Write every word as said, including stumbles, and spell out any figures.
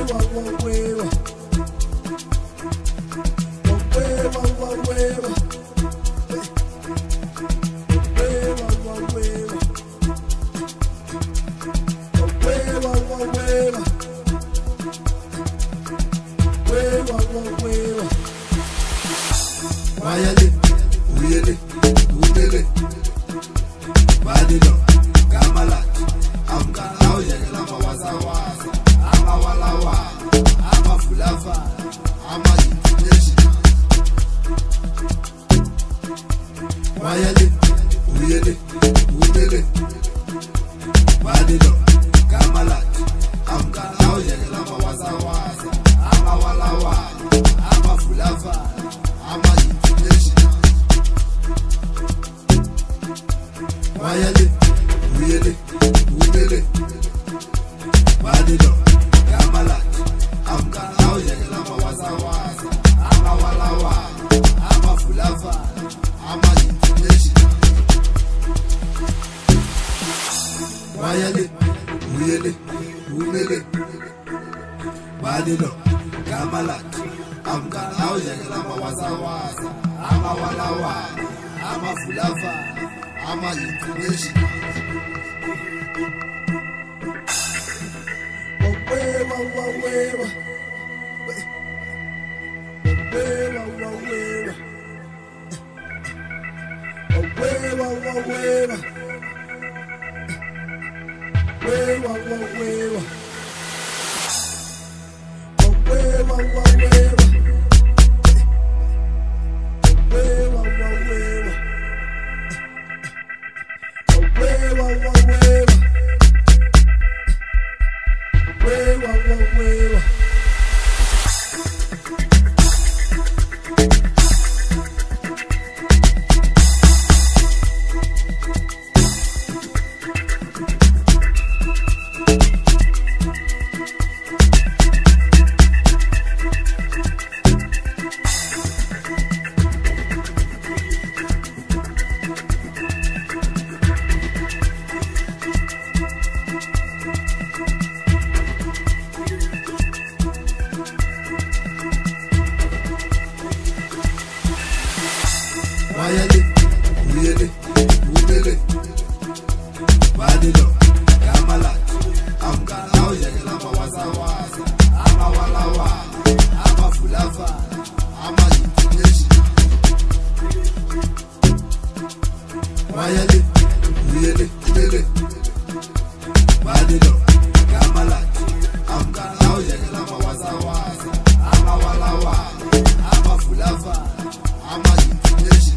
Wayale, uyele, ubele, badilo, kamalat, amkan, auyele, lama waza waza, ama wala wala, ama fulava, ama yitineshi. Wayale, uyele, ubele, badilo, kamalat, amkan, auyele, lama waza waza, ama wala wala, ama fulava, ama yitineshi. Wayale, uyele, ubele, badilo, kamalat, amkan, auyele, lama waza waza, ama wala wala, ama fulava, ama yitineshi. Wayale, uyele, ubele, badilo, kamalat, amkan, auyele, lama waza waza, ama wala wala, ama fulava, ama yitineshi. Wawewa, wawewa, wawewa, wawewa, wawewa, wawewa, wawewa, wawewa, wawewa, wawewa. Wayale, uyele, ubele, badilo, kamalat, amkan, auyele, lama waza waza, ama wala wala, ama fulava, ama yitineshi. Wayale, uyele, ubele, badilo, kamalat, amkan, auyele, lama waza waza, ama wala wala, ama fulava, ama yitineshi.